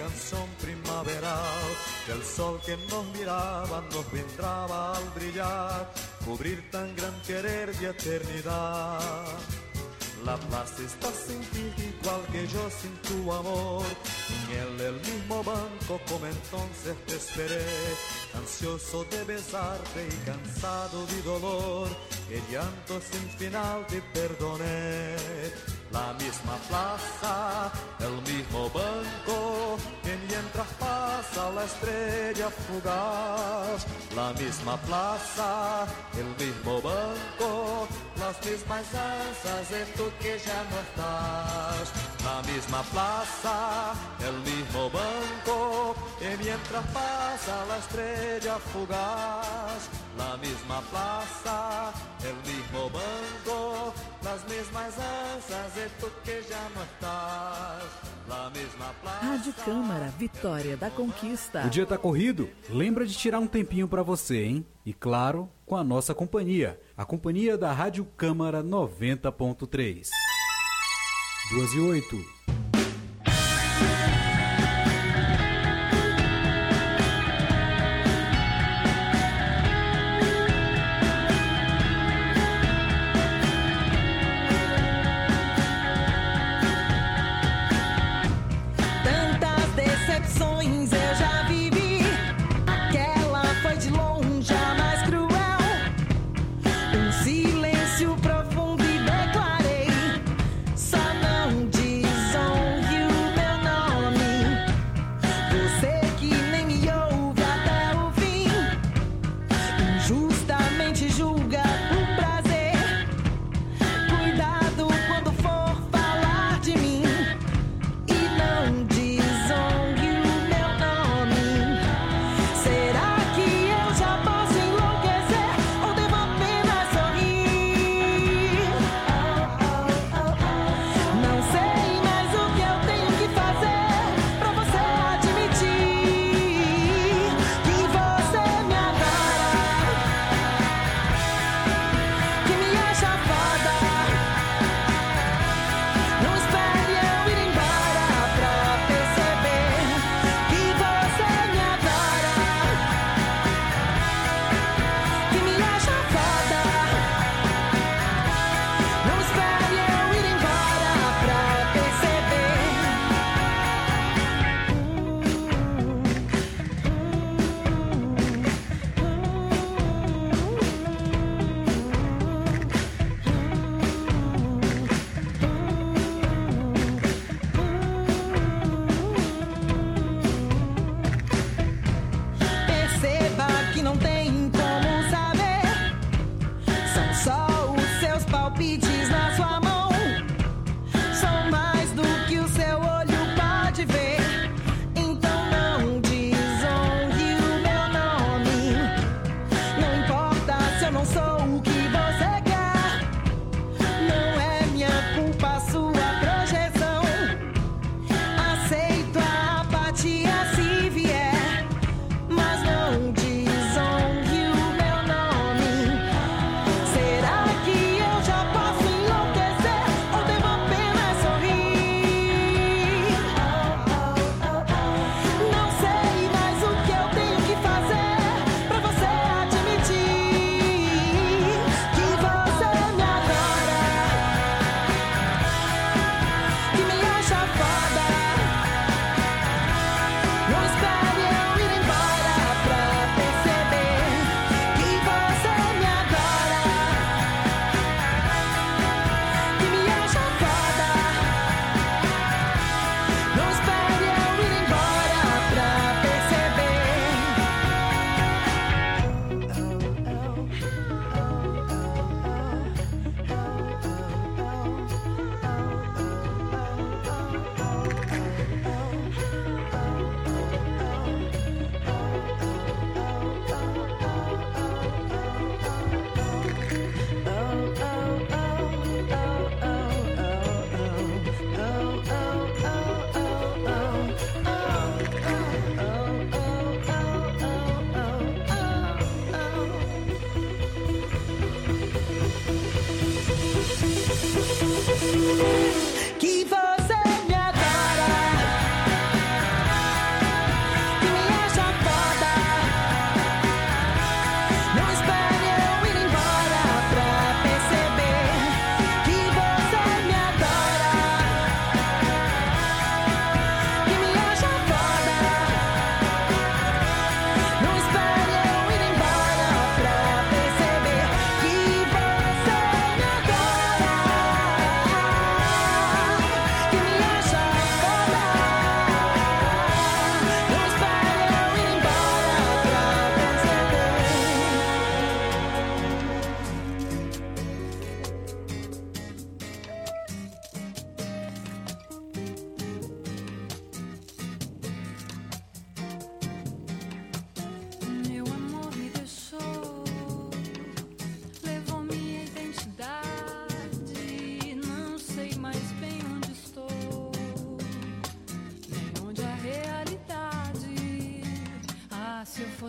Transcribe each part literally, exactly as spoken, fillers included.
canción primaveral, que el sol que nos miraba nos vendrá al brillar, cubrir tan gran querer de eternidad. La plaza está sin ti igual que yo sin tu amor, en él el mismo banco como entonces te esperé, ansioso de besarte y cansado de dolor, el llanto sin final te perdoné. La misma plaza, el mismo banco, que mientras pasa la estrella fugaz. La misma plaza, el mismo banco, las mismas danzas de tú que ya no estás. La misma plaza, el mismo banco, que mientras pasa la estrella fugaz. La misma plaza, el mismo banco, las mismas danças e tu que já não estás. La mesma plaza. Rádio Câmara, Vitória da Conquista. O dia tá corrido? Lembra de tirar um tempinho pra você, hein? E claro, com a nossa companhia, a companhia da Rádio Câmara noventa ponto três. Duas e oito. Silêncio profundo e declarei: só não desonra.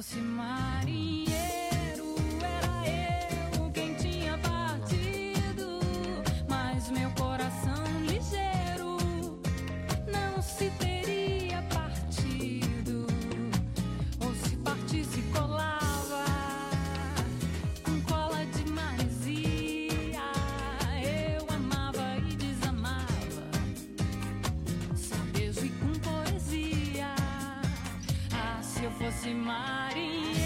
fosse marinheiro, era eu quem tinha partido, mas meu coração ligeiro não se teria partido, ou se partisse colava com cola de maresia. Eu amava e desamava, sem beijo e com poesia. Ah, se eu fosse marinheiro,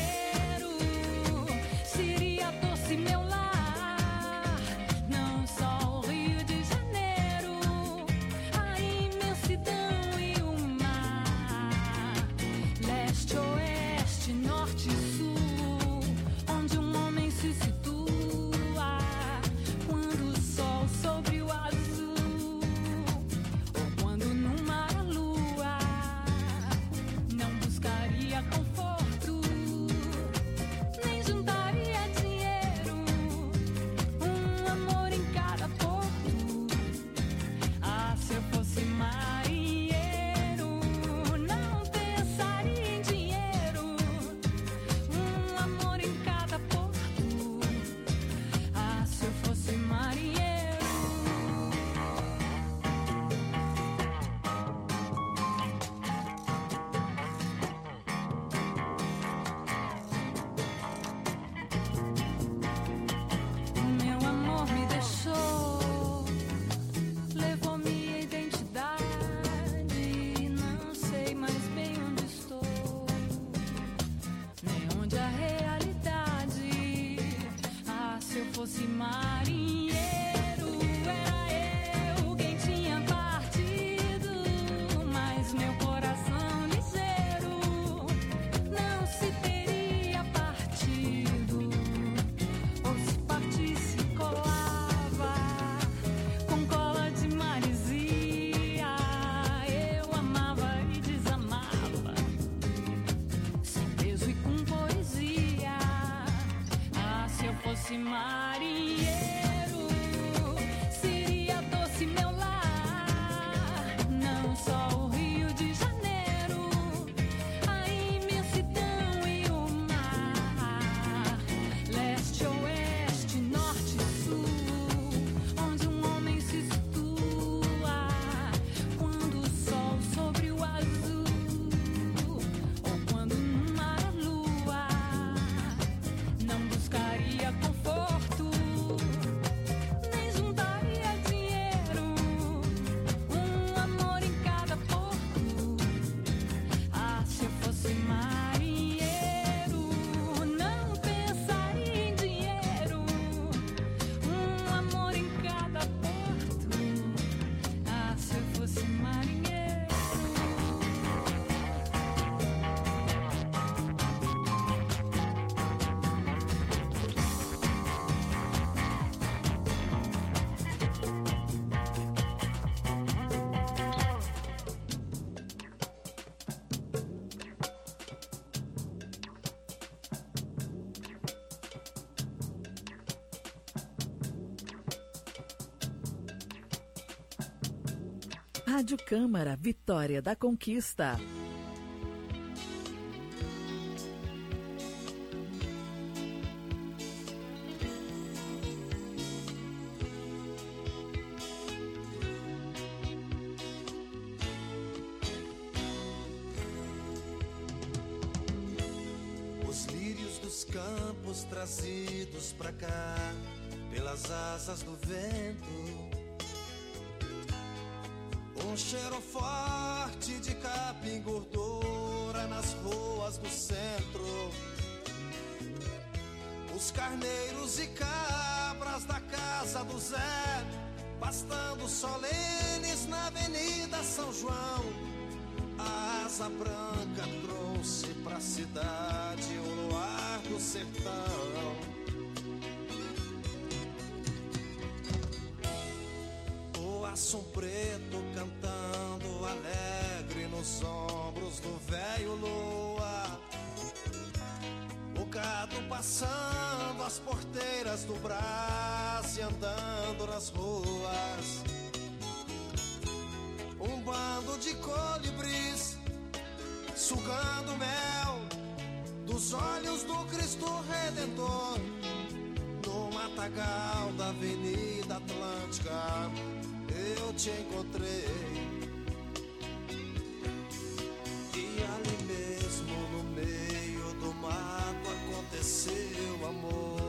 seria doce meu lar, não só o Rio de Janeiro, a imensidão e o mar, leste, oeste, norte e sul, onde um homem se situa quando o sol sobre o azul, ou quando no mar a lua. Não buscaria conforto, nem juntaria dinheiro, um amor em cada porto. Ah, se eu fosse marinheiro, não pensaria em dinheiro, um amor em cada porto. Ah, se eu fosse marinheiro. Meu amor me deixou, levou minha identidade, não sei mais bem onde estou, nem onde a realidade. Ah, se eu fosse marinheiro, era eu quem tinha partido, mas meu coração ligeiro não se teria partido, ou se partisse colava com cola de maresia. Eu amava e desamava, sem peso e com poesia. Ah, se eu fosse marinheiro, seria doce meu lar, não só o Rio de Janeiro, a imensidão e o mar, leste, oeste, norte e sul, onde um homem se situa quando o sol sobre o azul, ou quando no mar a lua. Não buscaria conforto, nem juntaria dinheiro, um amor em cada porto. Ah, se eu fosse marinheiro, não pensaria em dinheiro, um amor em cada porto. Ah, se eu fosse marinheiro. Rádio Câmara, Vitória da Conquista. Os lírios dos campos trazidos pra cá pelas asas do vento, um cheiro forte de capim gordura nas ruas do centro, os carneiros e cabras da casa do Zé pastando solenes na Avenida São João. A asa branca trouxe pra cidade o luar do sertão. O aço preto cantando alegre nos ombros do velho lua, o gado passando as porteiras do Brás e andando nas ruas, um bando de colibris sugando mel do nos olhos do Cristo Redentor, no matagal da Avenida Atlântica, eu te encontrei. E ali mesmo no meio do mato aconteceu amor.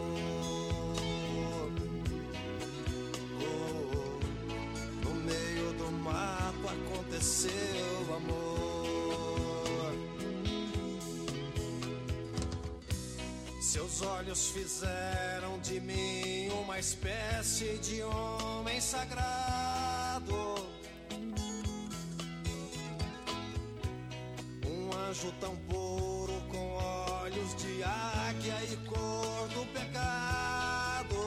Oh, no meio do mato aconteceu amor. Seus olhos fizeram de mim uma espécie de homem sagrado, um anjo tão puro com olhos de águia e cor do pecado.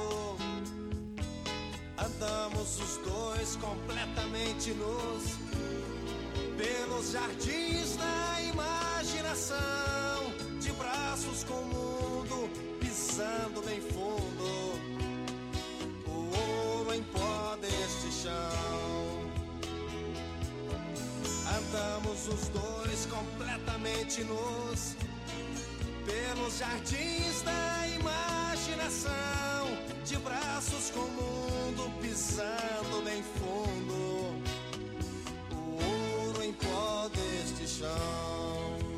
Andamos os dois completamente nus pelos jardins da imaginação, de braços com o mundo pisando bem fundo, o ouro em pó deste chão. Andamos os dois completamente nus pelos jardins da imaginação, de braços com o mundo pisando bem fundo, o ouro em pó deste chão.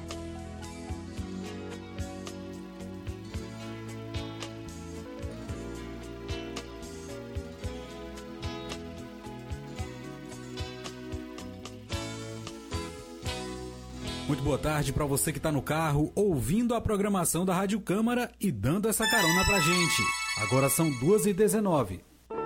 Muito boa tarde para você que está no carro, ouvindo a programação da Rádio Câmara e dando essa carona pra gente. Agora são duas e dezenove.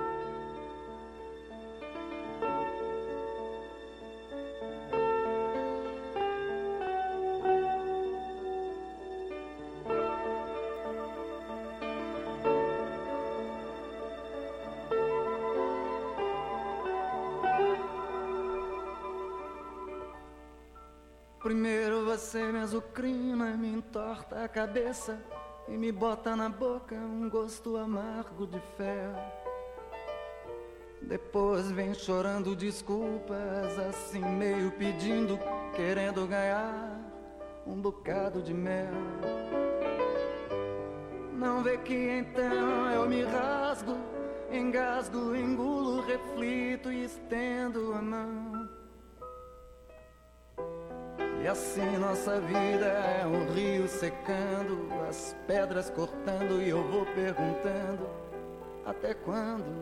Primeiro você me azucrina, me entorta a cabeça e me bota na boca um gosto amargo de ferro. Depois vem chorando desculpas, assim meio pedindo, querendo ganhar um bocado de mel. Não vê que então eu me rasgo, engasgo, engulo, reflito e estendo a mão. E assim nossa vida é um rio secando, as pedras cortando e eu vou perguntando, até quando?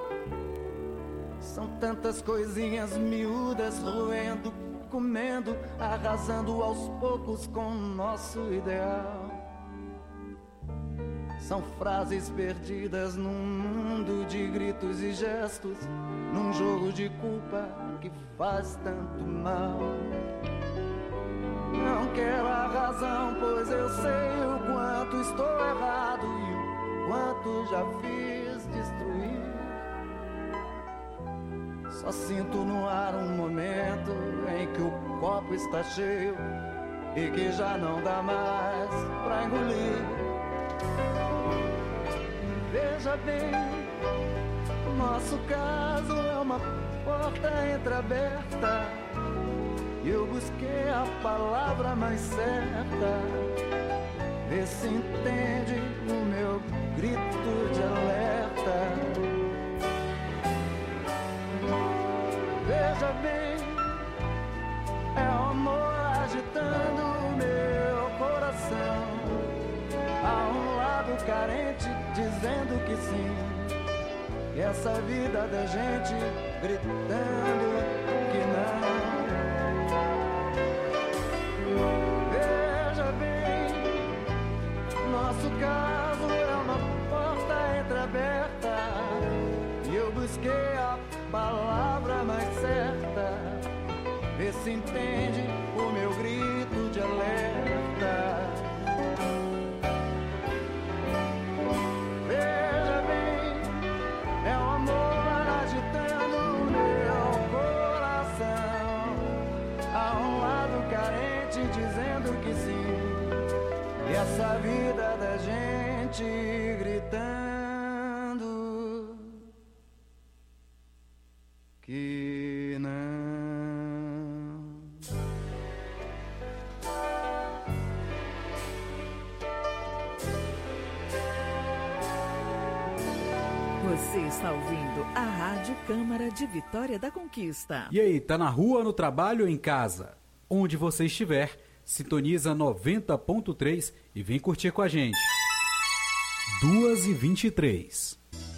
São tantas coisinhas miúdas roendo, comendo, arrasando aos poucos com o nosso ideal. São frases perdidas num mundo de gritos e gestos, num jogo de culpa que faz tanto mal. Não quero a razão, pois eu sei o quanto estou errado e o quanto já fiz destruir. Só sinto no ar um momento em que o copo está cheio e que já não dá mais pra engolir. Veja bem, nosso caso é uma porta entreaberta. Eu busquei a palavra mais certa. Vê se entende o meu grito de alerta. Veja bem, é o amor agitando o meu coração. Há um lado carente dizendo que sim, e essa vida da gente gritando que não. Veja bem, nosso caso é uma porta entreaberta, e eu busquei a palavra mais certa. Vê se entende o meu grito de alerta. Veja bem, é o amor agitando o meu coração. Há um lado carente dizendo que sim, e essa vida da gente gritando que não. Você está ouvindo a Rádio Câmara de Vitória da Conquista. E aí, tá na rua, no trabalho ou em casa? Onde você estiver, sintoniza noventa ponto três e vem curtir com a gente. duas e vinte e três.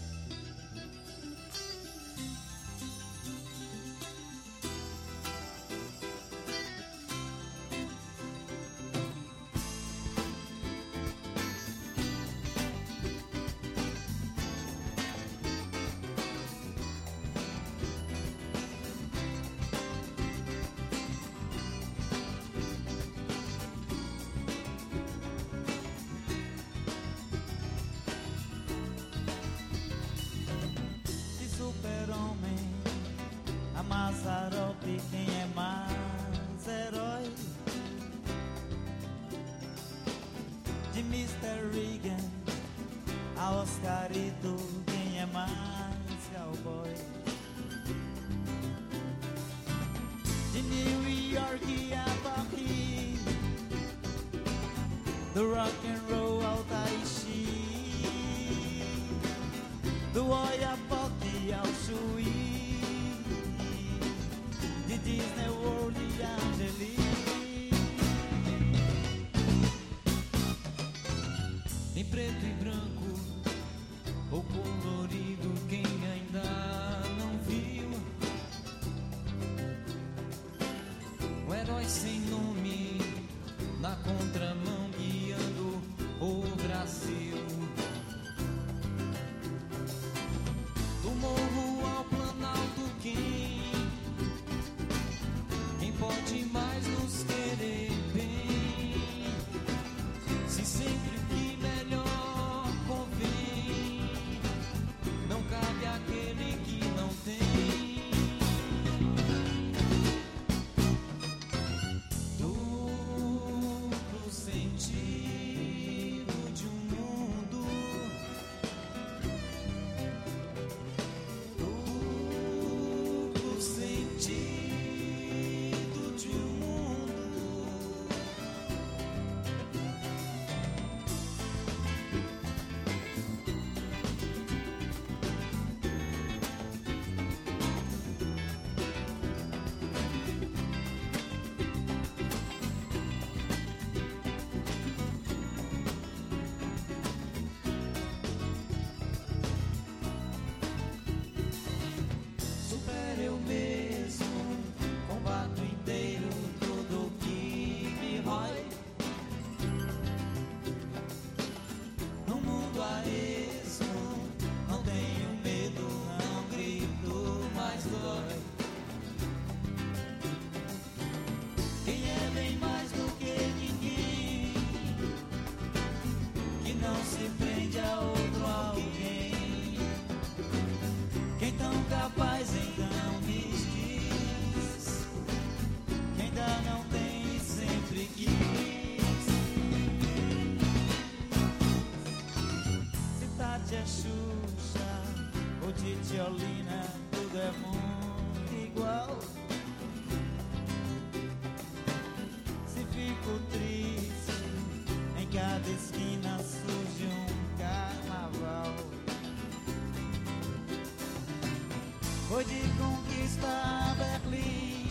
Foi de Conquista a Berlim,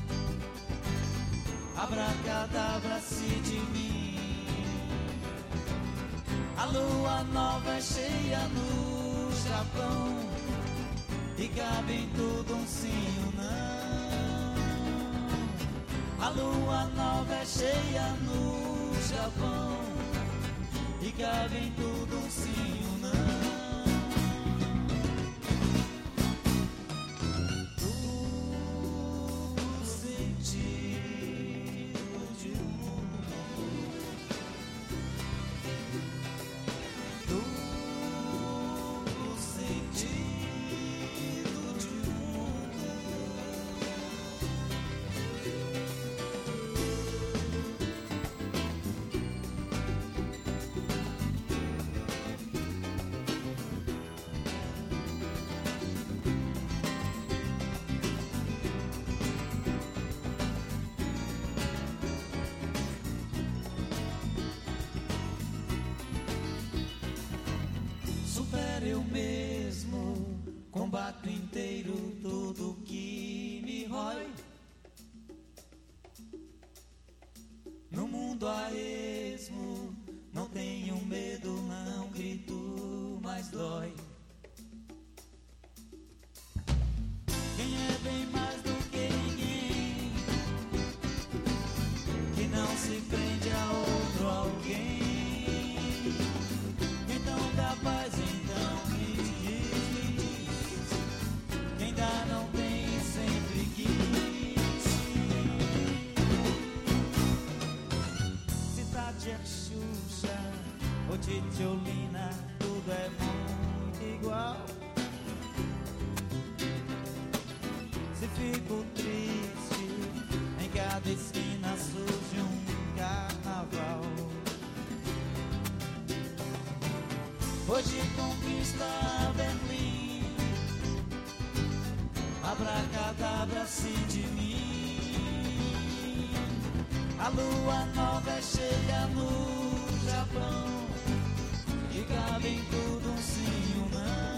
abracadabra-se de mim. A lua nova é cheia no Japão, e cabe em tudo um sim ou não. A lua nova é cheia no Japão, e cabe em tudo um sim ou não. mundo a esmo, não tenho medo, não grito, mas dói. Quem é bem mais do que ninguém, que não se prende a outro alguém. Então capaz, então me diz, me diz, quem ainda não tem sempre quis. Se Tati é Xuxa ou Titiolina, tudo é muito igual. Se fico triste, em cada esquina surge um carnaval. Hoje conquista Berlim, abracadabra-se de mim. A lua nova é cheia no Japão, e cabe em tudo um sim ou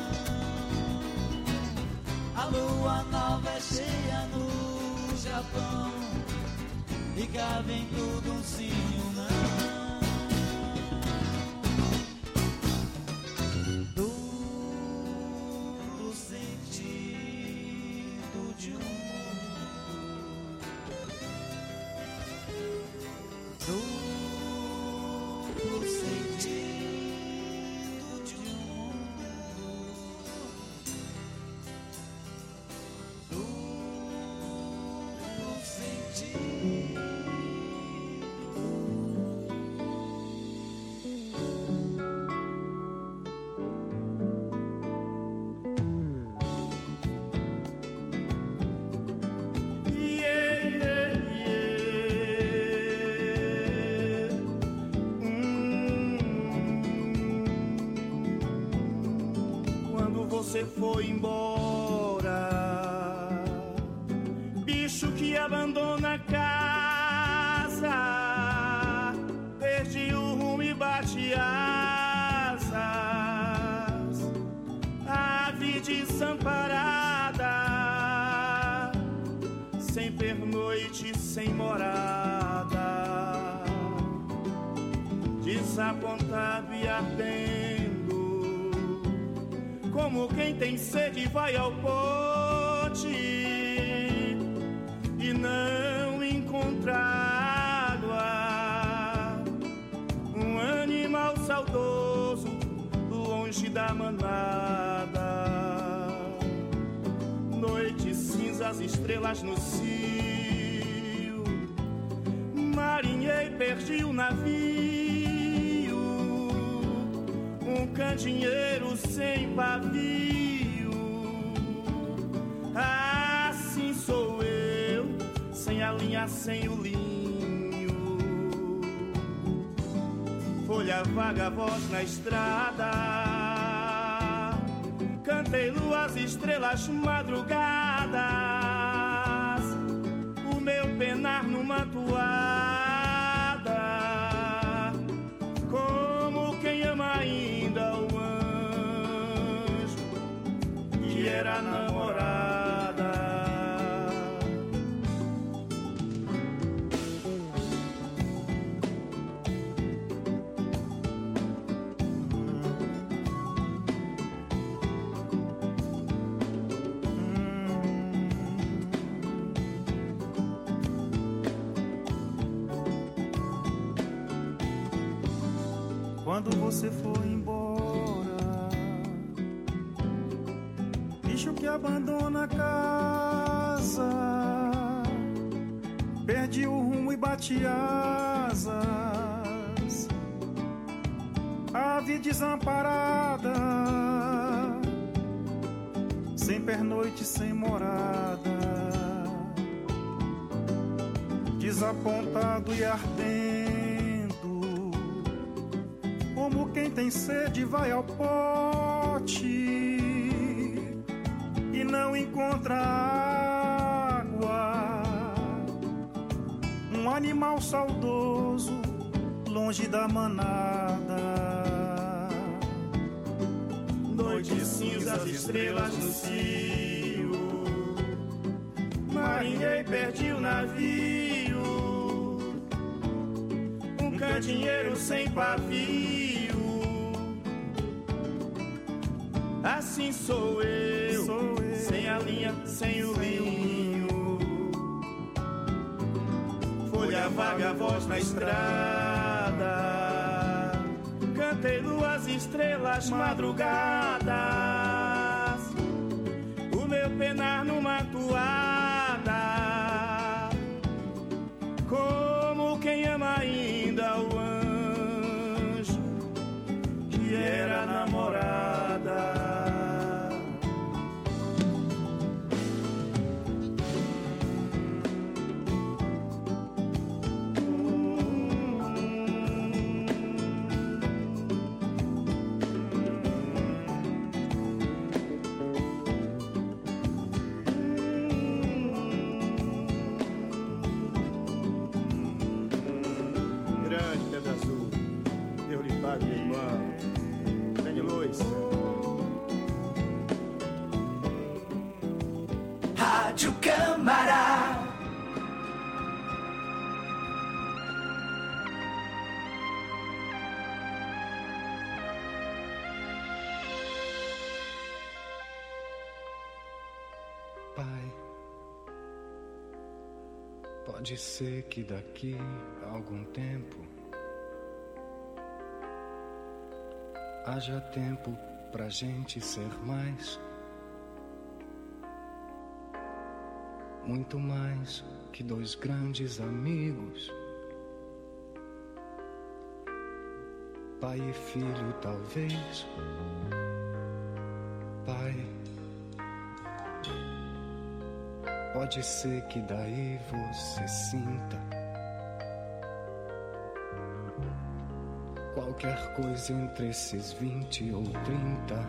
não. A lua nova é cheia no Japão, e cabe em tudo um sim ou não. Do sentido de um mundo, do sentido de um mundo, do sentido. Você foi embora, bicho que abandona a casa, perdi o rumo e bate asas, ave desamparada, sem pernoite, sem morada, desapontado e ardendo. Como quem tem sede vai ao pote e não encontra água. Um animal saudoso longe da manada. Noite cinzas, estrelas no cio. Marinhei, perdi o navio. Um candeeiro sem pavio. Assim sou eu, sem a linha, sem o linho. Folha vaga, voz na estrada. Cantei luas, estrelas, madrugadas. O meu penar numa toada. Como quem ama ainda o anjo que era namorada. Quando você foi embora, bicho que abandona a casa, perdi o rumo e bati asas, ave desamparada, sem pernoite, sem morada, desapontado e ardendo. Como quem tem sede vai ao pote e não encontra água. Um animal saudoso longe da manada. Noite cinzas, estrelas no cio. Marinhei, perdi o navio. dinheiro sem pavio. Assim sou eu, sou eu, sem a linha, sem o linho. Folha vaga, voz na estrada. Cantei luas, estrelas, madrugadas. O meu penar numa toada. Como quem ama ainda o anjo que era namorada. Rádio Câmara. Pai, pode ser que daqui a algum tempo haja tempo pra gente ser mais, muito mais que dois grandes amigos, pai e filho talvez. Pai, pode ser que daí você sinta qualquer coisa entre esses vinte ou trinta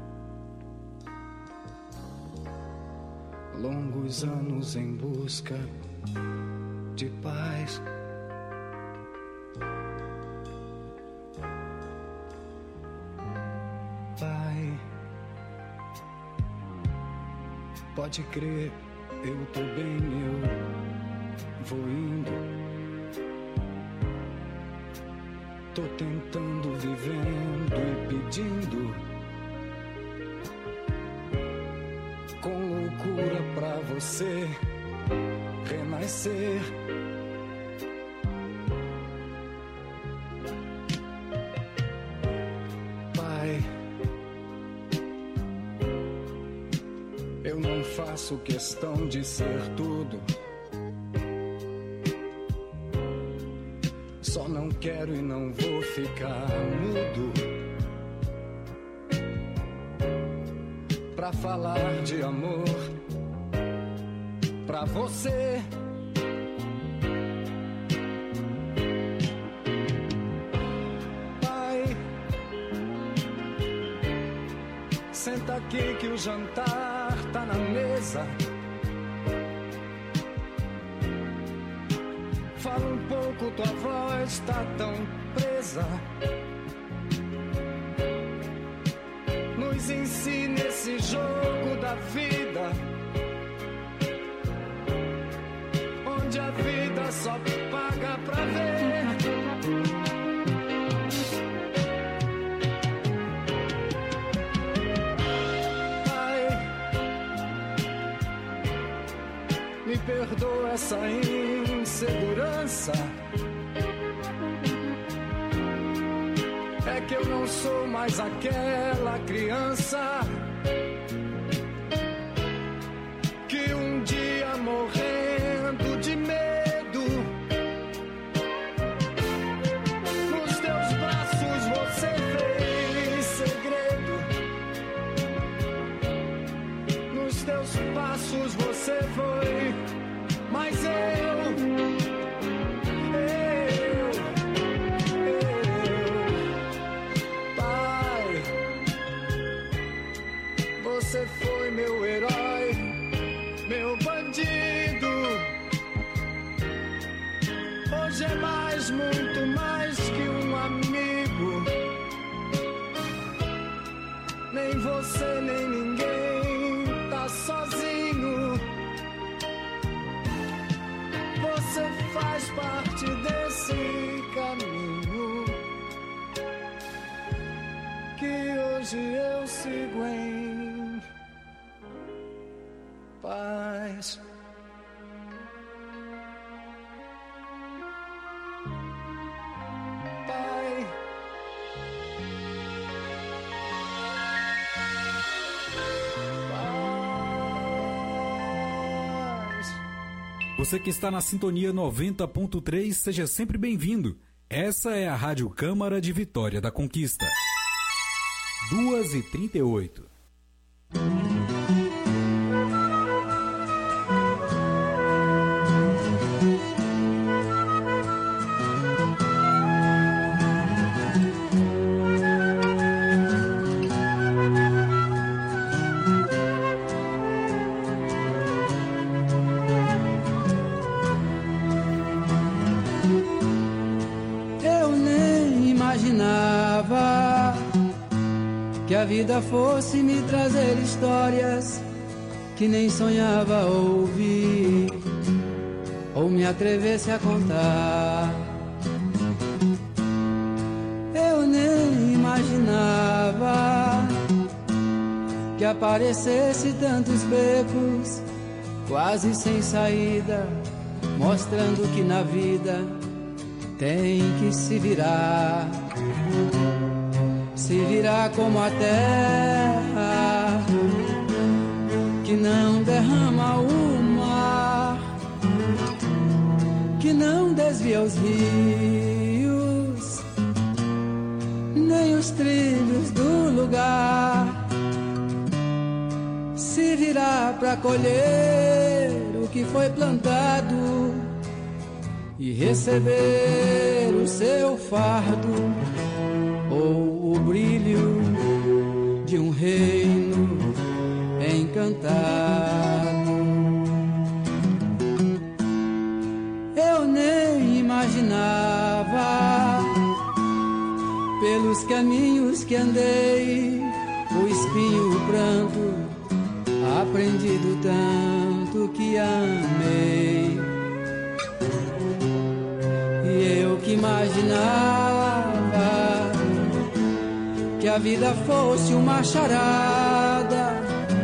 longos anos em busca de paz. Pai, pode crer, eu tô bem, eu vou indo. Tô tentando, vivendo e pedindo com loucura pra você renascer. Pai, eu não faço questão de ser tudo, só não quero e não vou ficar mudo pra falar de amor pra você. Pai, senta aqui que o jantar tá na mesa. Fala um pouco, tua voz tá tão presa. Nos ensina esse jogo da vida, onde a vida só paga pra ver. Pai, me perdoa essa insegurança. É que eu não sou mais aquela criança que um dia morrendo de medo nos teus braços você fez segredo. Nos teus passos você foi, mas eu Você foi meu herói, meu bandido. Hoje é mais, muito mais que um amigo. Nem você, nem ninguém tá sozinho. Você faz parte desse caminho. Seguem paz. Pai, paz. Você que está na sintonia noventa ponto três, seja sempre bem-vindo. Essa é a Rádio Câmara de Vitória da Conquista. duas e trinta e oito. Que a vida fosse me trazer histórias que nem sonhava ouvir ou me atrevesse a contar. Eu nem imaginava que aparecesse tantos becos quase sem saída, mostrando que na vida tem que se virar. Se virar como a terra que não derrama o mar, que não desvia os rios, nem os trilhos do lugar. Se virar pra colher o que foi plantado e receber o seu fardo, ou o brilho de um reino encantado. Eu nem imaginava, pelos caminhos que andei, o espinho, o pranto, aprendi do tanto que amei. E eu que imaginava que a vida fosse uma charada,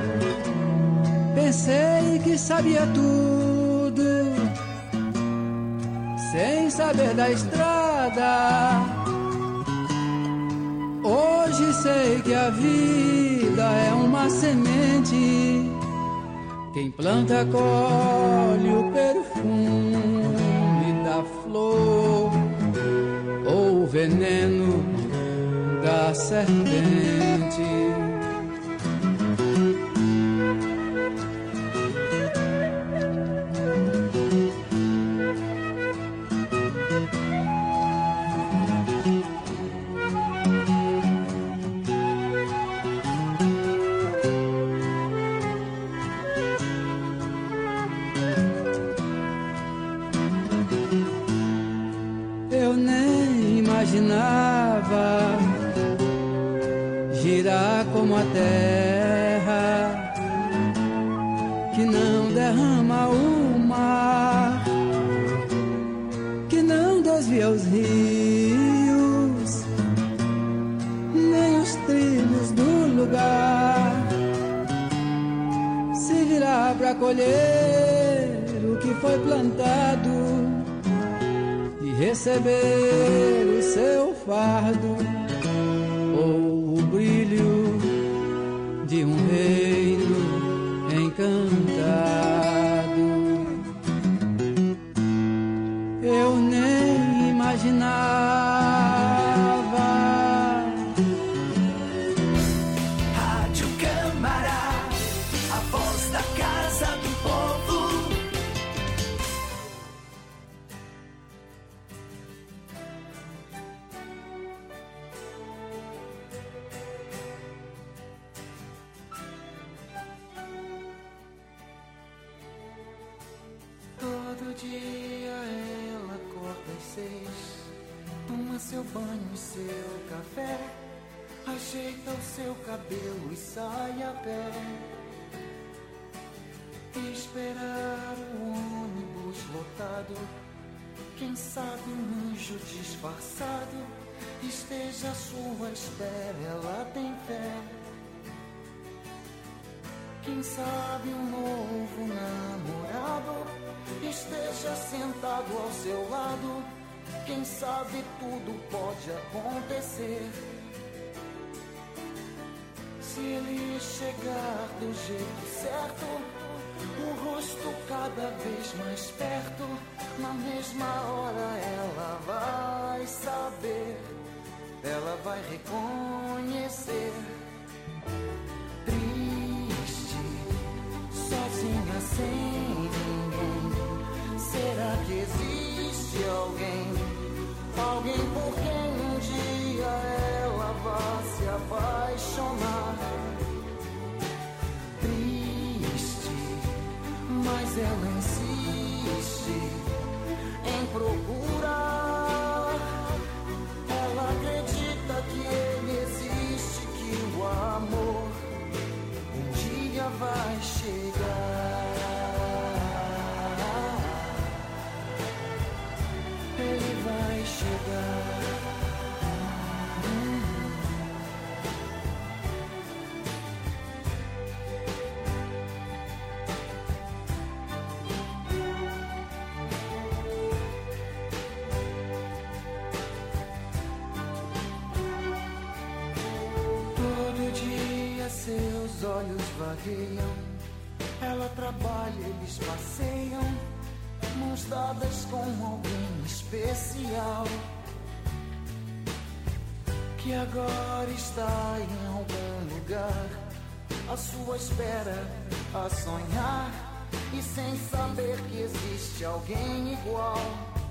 pensei que sabia tudo, sem saber da estrada. Hoje sei que a vida é uma semente, quem planta colhe o perfume da flor ou o veneno da serpente. Eu nem imaginava girar como a terra que não derrama o mar, que não desvia os rios, nem os trilhos do lugar. Se virar pra colher o que foi plantado e receber o seu fardo, ou o brilho de um reino encantado. Eu nem imaginava. Rádio Câmara, a voz da casa do povo. Todo dia ela acorda às seis, toma seu banho e seu café, ajeita o seu cabelo e sai a pé. Esperar o ônibus lotado, quem sabe um anjo disfarçado esteja à sua espera, ela tem fé. Quem sabe um novo namorado esteja sentado ao seu lado. Quem sabe tudo pode acontecer. Se ele chegar do jeito certo, o rosto cada vez mais perto, na mesma hora ela vai saber, ela vai reconhecer. Triste, sozinha sem ninguém, será que existe alguém? Alguém por quem um dia ela vai se apaixonar. Triste, mas ela insiste em procurar. Ela acredita que ele existe, que o amor um dia vai chegar. Ele vai chegar. Todo dia seus olhos vagueiam, ela trabalha, eles passeiam, mãos dadas com alguém especial, que agora está em algum lugar, à sua espera, a sonhar, e sem saber que existe alguém igual,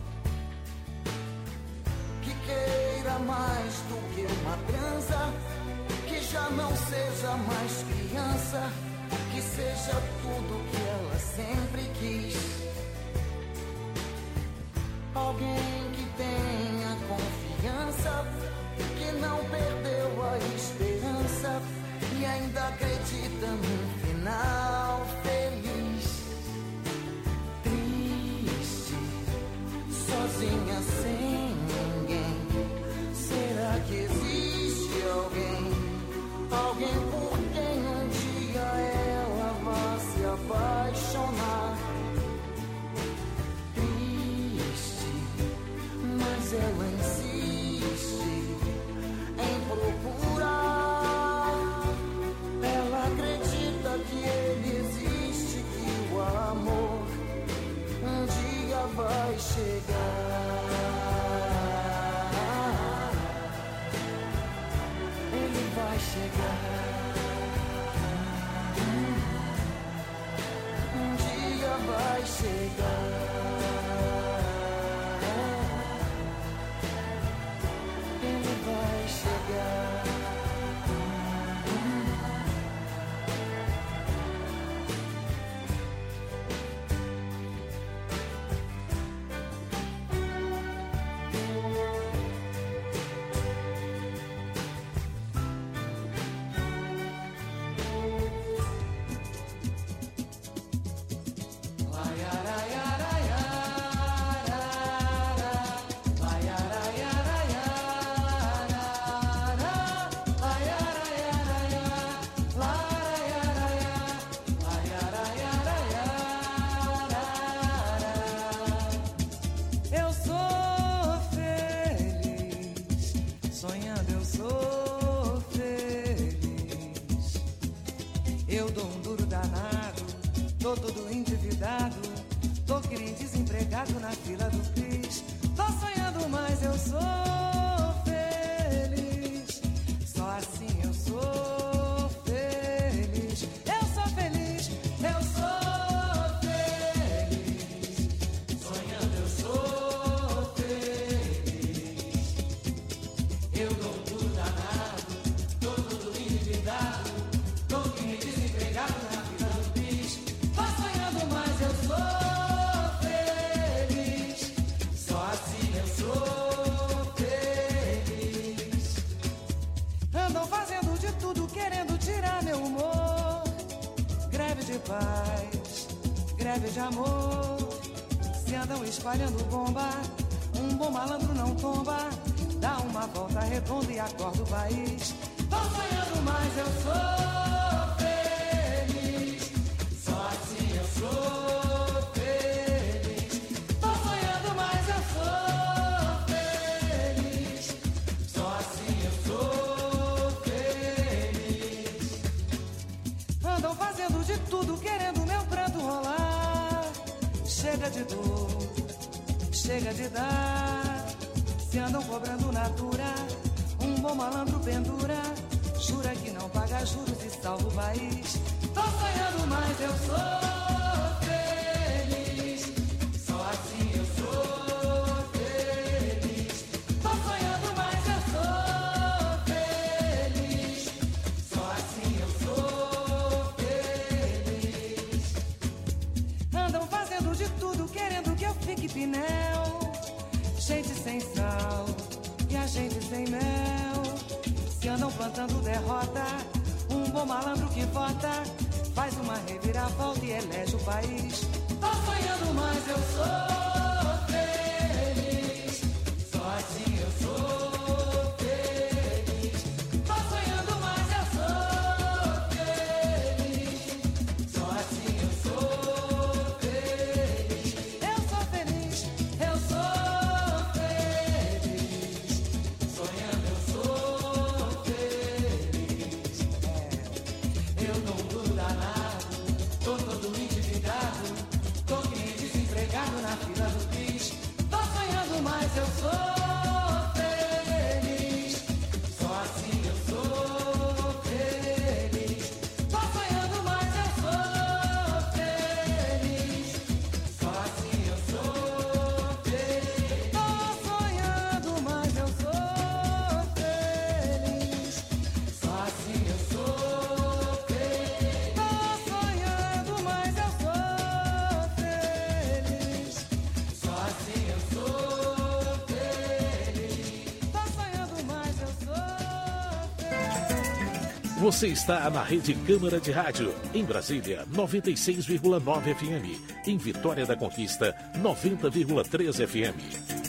que queira mais do que uma trança, que já não seja mais criança, que seja tudo que ela sempre quis. Alguém que tenha confiança, que não perdeu a esperança e ainda acredita num final feliz. Triste, sozinha sem ninguém, será que existe alguém? Alguém por quem um dia ela vai se apaixonar. Mas ela insiste em procurar. Ela acredita que ele existe, que o amor um dia vai chegar. Ele vai chegar. Um dia vai chegar. Vai chegar. Tô todo endividado, tô que nem desempregado na fila do Cris. Tô sonhando, mas eu sou feliz. Só assim eu sou feliz. Eu sou feliz, eu sou feliz. Sonhando eu sou feliz. Eu dou um duro danado, tô todo endividado, tô que nem desempregado na fila do Cris. Tô sonhando, mas eu sou feliz. Só assim eu sou feliz. Andam fazendo de tudo, querendo tirar meu humor. Greve de paz, greve de amor. Se andam espalhando bomba, um bom malandro não tomba. Dá uma volta redonda e acorda o país. Tô sonhando, mas eu sou feliz. chega de dor, chega de dar. Se andam cobrando natura, um bom malandro pendura, jura que não paga juros e salva o país. Tô sonhando, mas eu sou feliz, só assim eu sou feliz. Tô sonhando, mas eu sou feliz, só assim eu sou feliz. Andam fazendo de tudo, querendo que eu fique pinel, gente sem sal e a gente sem mel. Se andam plantando derrota, um bom malandro que vota, faz uma reviravolta e elege o país. Tô sonhando, mas eu sou feliz, só assim eu sou feliz. Tô sonhando, mas eu sou feliz, só assim eu sou feliz. Eu sou feliz, eu sou feliz, sonhando eu sou feliz. É, eu não duro danado, tô todo endividado, tô que nem desempregado na fila do bis. Tô sonhando, mas eu sou feliz, só assim eu sou feliz. Tô sonhando, mas eu sou feliz, só assim eu sou feliz. Tô sonhando, mas eu sou feliz, só assim eu sou feliz. Tô sonhando, mas eu sou feliz, só assim eu sou feliz. Tô sonhando, mas eu sou feliz. Você está na Rede Câmara de Rádio, em Brasília, noventa e seis vírgula nove F M. Em Vitória da Conquista, noventa vírgula três F M.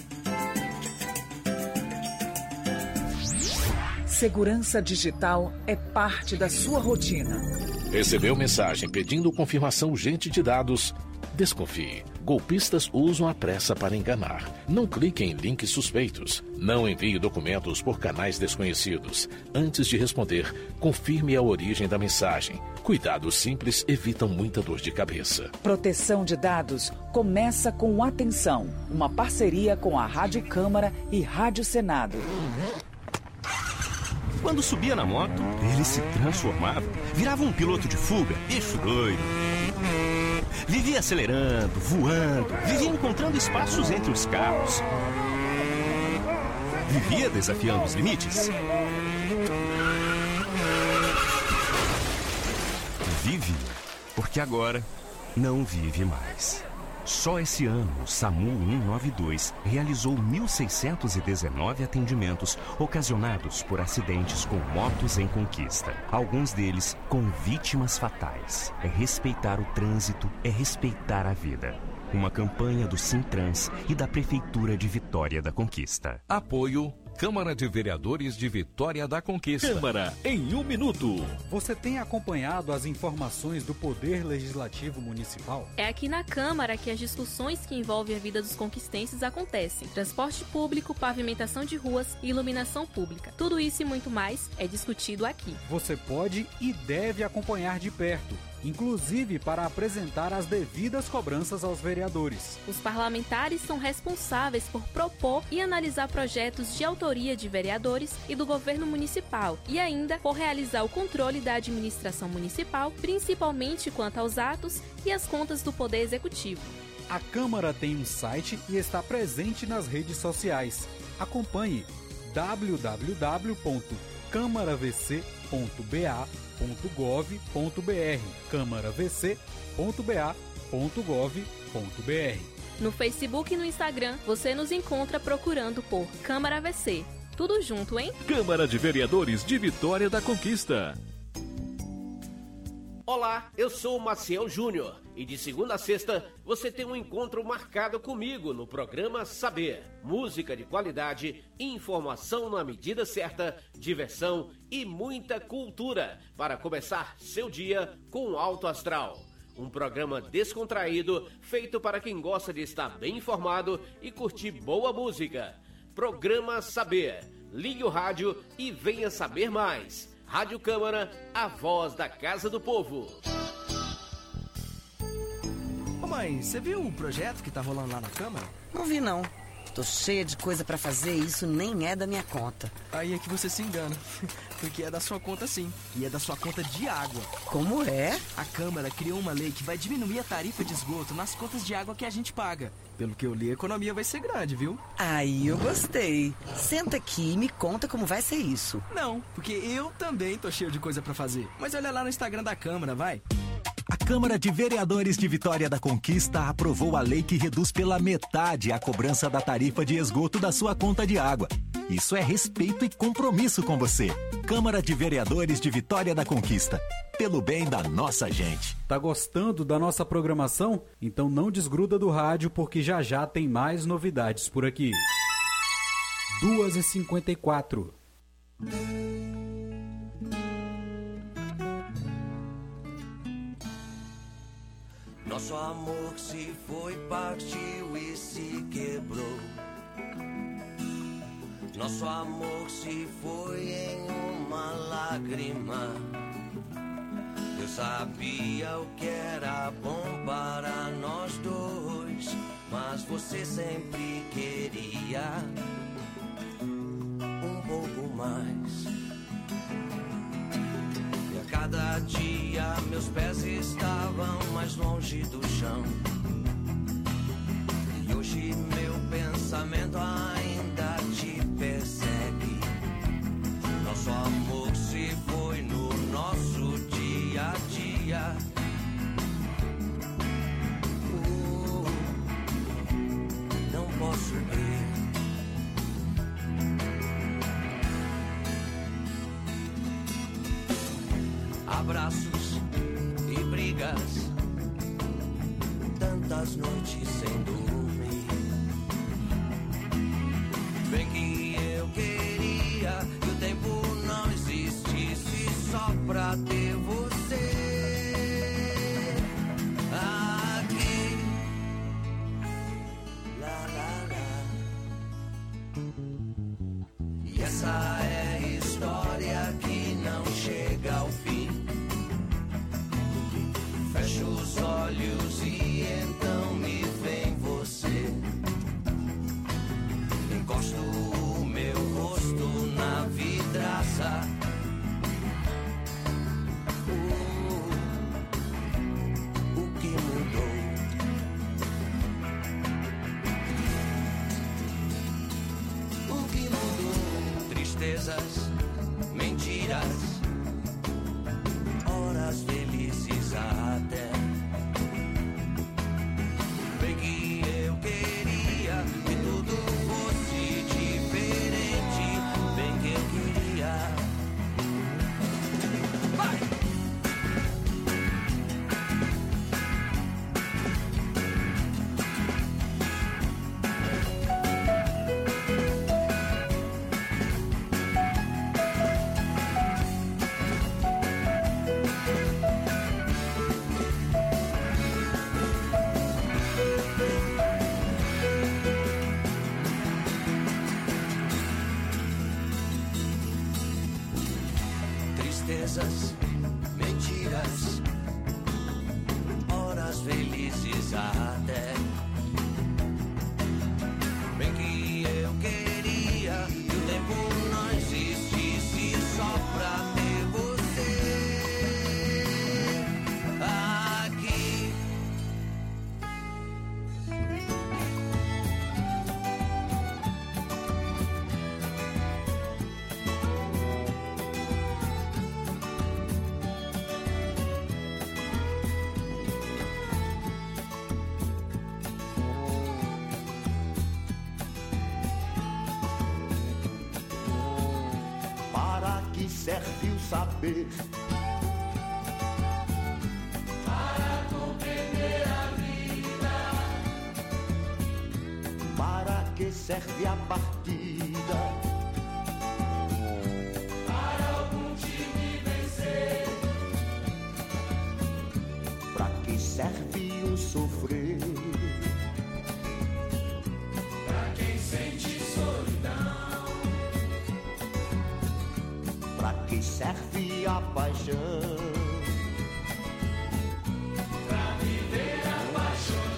Segurança digital é parte da sua rotina. Recebeu mensagem pedindo confirmação urgente de dados? Desconfie. Golpistas usam a pressa para enganar. Não clique em links suspeitos. Não envie documentos por canais desconhecidos. Antes de responder, confirme a origem da mensagem. Cuidados simples evitam muita dor de cabeça. Proteção de dados começa com Atenção, uma parceria com a Rádio Câmara e Rádio Senado. Quando subia na moto, ele se transformava, virava um piloto de fuga, bicho doido. Vivia acelerando, voando, vivia encontrando espaços entre os carros. Vivia desafiando os limites. Vive, porque agora não vive mais. Só esse ano, o SAMU cento e noventa e dois realizou mil seiscentos e dezenove atendimentos ocasionados por acidentes com motos em conquista. Alguns deles com vítimas fatais. É respeitar o trânsito, é respeitar a vida. Uma campanha do Sintrans e da Prefeitura de Vitória da Conquista. Apoio Câmara de Vereadores de Vitória da Conquista. Câmara em um minuto. Você tem acompanhado as informações do Poder Legislativo Municipal? É aqui na Câmara que as discussões que envolvem a vida dos conquistenses acontecem. Transporte público, pavimentação de ruas e iluminação pública. Tudo isso e muito mais é discutido aqui. Você pode e deve acompanhar de perto, inclusive para apresentar as devidas cobranças aos vereadores. Os parlamentares são responsáveis por propor e analisar projetos de autoria de vereadores e do governo municipal e ainda por realizar o controle da administração municipal, principalmente quanto aos atos e as contas do Poder Executivo. A Câmara tem um site e está presente nas redes sociais. Acompanhe w w w ponto câmara v c ponto b a ponto gov ponto b r câmara v c ponto b a ponto gov ponto b r. No Facebook e no Instagram, você nos encontra procurando por Câmara V C. Tudo junto, hein? Câmara de Vereadores de Vitória da Conquista. Olá, eu sou o Maciel Júnior e de segunda a sexta você tem um encontro marcado comigo no programa Saber. Música de qualidade, informação na medida certa, diversão e muita cultura para começar seu dia com alto astral. Um programa descontraído, feito para quem gosta de estar bem informado e curtir boa música. Programa Saber. Ligue o rádio e venha saber mais. Rádio Câmara, a voz da Casa do Povo. Ô mãe, você viu o projeto que tá rolando lá na Câmara? Não vi, não. Tô cheia de coisa pra fazer e isso nem é da minha conta. Aí é que você se engana, porque é da sua conta sim, e é da sua conta de água. Como é? A Câmara criou uma lei que vai diminuir a tarifa de esgoto nas contas de água que a gente paga. Pelo que eu li, a economia vai ser grande, viu? Aí eu gostei. Senta aqui e me conta como vai ser isso. Não, porque eu também tô cheio de coisa pra fazer. Mas olha lá no Instagram da Câmara, vai. A Câmara de Vereadores de Vitória da Conquista aprovou a lei que reduz pela metade a cobrança da tarifa de esgoto da sua conta de água. Isso é respeito e compromisso com você. Câmara de Vereadores de Vitória da Conquista. Pelo bem da nossa gente. Tá gostando da nossa programação? Então não desgruda do rádio porque já já tem mais novidades por aqui. duas e cinquenta e quatro. Nosso amor se foi, partiu e se quebrou. Nosso amor se foi em uma lágrima. Eu sabia o que era bom para nós dois, mas você sempre queria um pouco mais. E a cada dia meus pés estavam mais longe do chão. E hoje meu pensamento ainda te persegue. Nosso amor se foi no nosso dia a dia. Uh, não posso crer. Abraços e brigas, tantas noites sem dormir. Bem que eu queria que o tempo não existisse só pra ter você aqui. Lá, lá, lá. E essa é a história que não chega ao fim. Fecho os olhos e então me vem você. Encosto o meu rosto na vidraça. Uh, o que mudou? O que mudou? Tristezas, mentiras, horas felizes até. Bem que eu queria que tudo fosse diferente. Bem que eu queria. Vai! Tristezas, mentiras, horas felizes até. Bem que eu queria que o tempo não existisse só pra ter você aqui. Para que serve o saber? Para compreender a vida. Para que serve a partida? Para algum time vencer. Para que serve o sofrer? Pra quem sente solidão. Pra que serve a paixão? Pra viver apaixonado.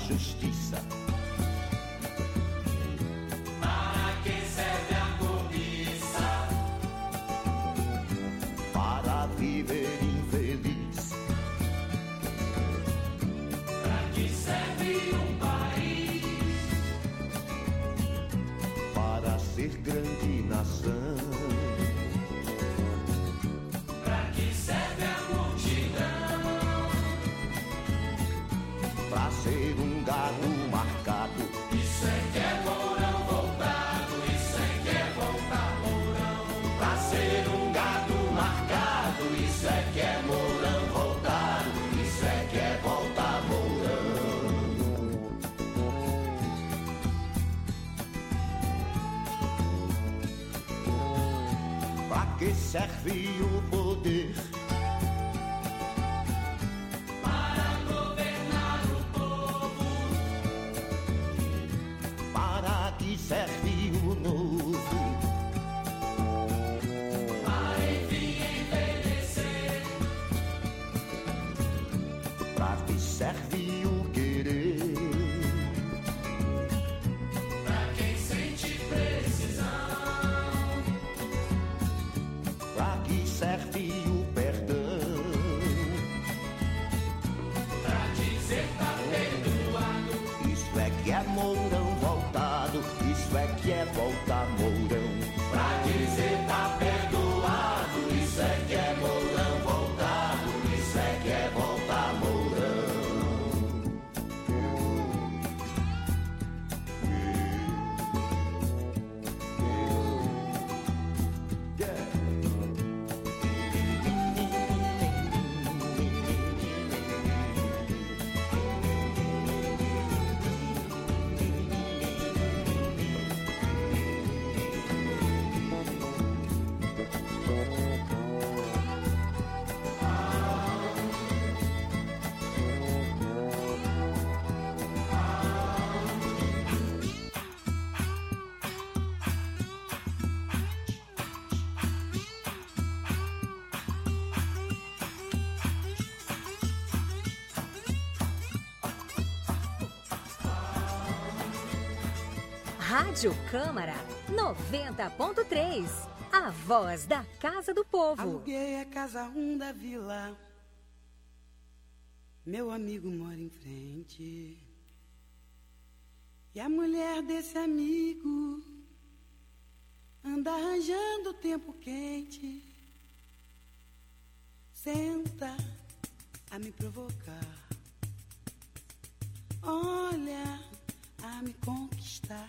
justiça. Para que serve a cobiça? Para viver infeliz. Para que serve um país? Para ser grande nação. Para que serve a multidão? Para ser um gado marcado. Isso é que é Mourão voltado, isso é que é voltar Mourão. Pra ser um gado marcado, isso é que é Mourão voltado, isso é que é voltar Mourão. Pra que serve o poder? Para governar o povo. Para que serve o novo? Para enfim envelhecer. Pra que serve o querer? Pra quem sente precisão. Pra que serve o perdão? Pra dizer tá perdoado. Isso é que é Mourão voltado, isso é que é voltar Mourão. Pra dizer tá perdoado. Isso é que é Mourão voltado, isso é que é voltar Mourão. Rádio Câmara noventa ponto três. A voz da Casa do Povo. Aluguei a casa um da vila. Meu amigo mora em frente. E a mulher desse amigo anda arranjando tempo quente. Senta a me provocar. Olha a me conquistar.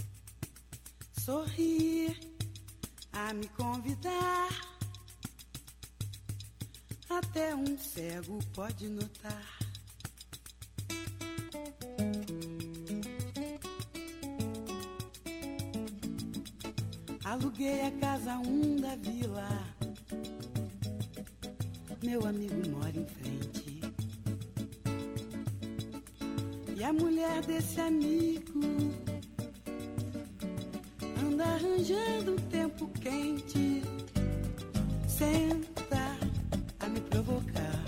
Sorrir a me convidar. Até um cego pode notar. Aluguei a casa um da vila. Meu amigo mora em frente. E a mulher desse amigo anda arranjando um tempo quente. Senta a me provocar.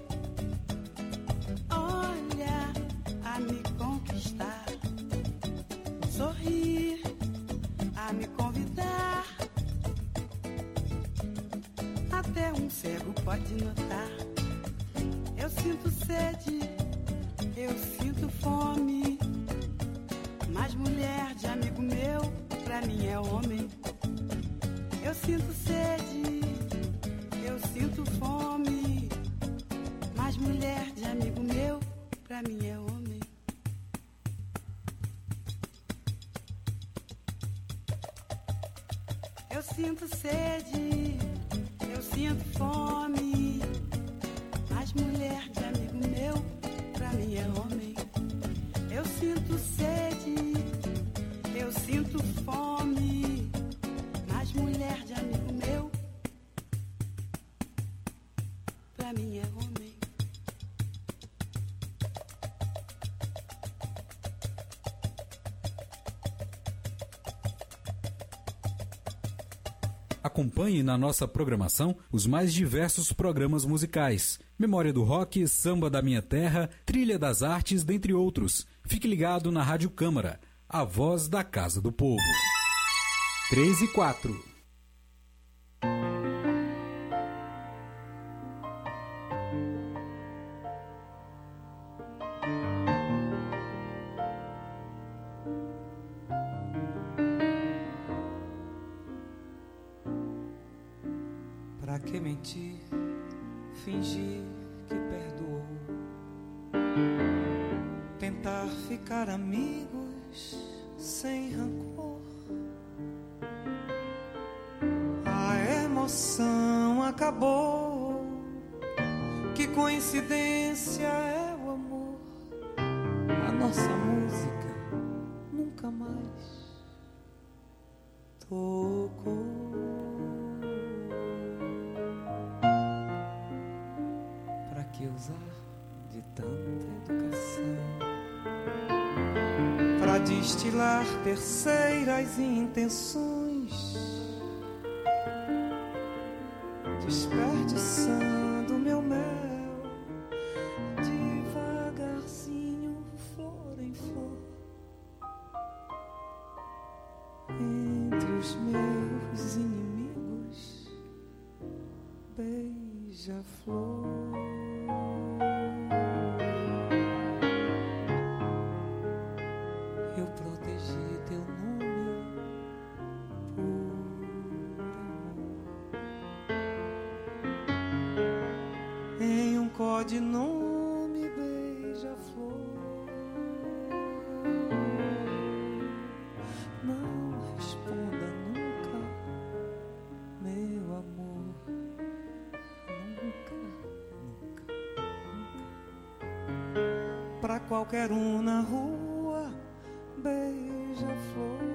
Olha a me conquistar. Sorrir a me convidar. Até um cego pode notar. Eu sinto sede, eu sinto fome. Mas mulher de amigo meu, pra mim é homem. Eu sinto sede, eu sinto fome. Mas mulher de amigo meu, pra mim é homem. Eu sinto sede, eu sinto fome. Mas mulher de amigo meu, pra mim é homem. Eu sinto sede, eu sinto fome. Mas mulher de amigo meu, pra mim é homem. A Acompanhe na nossa programação os mais diversos programas musicais. Memória do Rock, Samba da Minha Terra, Trilha das Artes, dentre outros. Fique ligado na Rádio Câmara, a voz da Casa do Povo. treze e quatro. Pra que mentir, fingir que perdoou, tentar ficar amigos sem rancor. A emoção acabou, que coincidência é o amor. A nossa música nunca mais tocou. Que usar de tanta educação para destilar terceiras intenções, desperdiçando meu mel devagarzinho, flor em flor, entre os meus inimigos, beija-flor. Eu protegi teu nome por amor, em um codinome beija-flor. Não responda nunca, meu amor, nunca, nunca, nunca. Pra qualquer um na rua, beija-flor,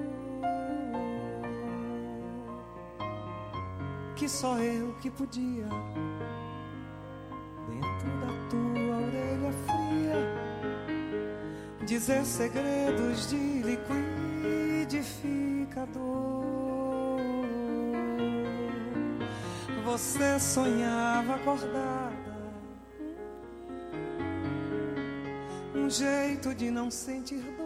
que só eu que podia, dentro da tua orelha fria, dizer segredos de liquidificador. Você sonhava acordada, um jeito de não sentir dor.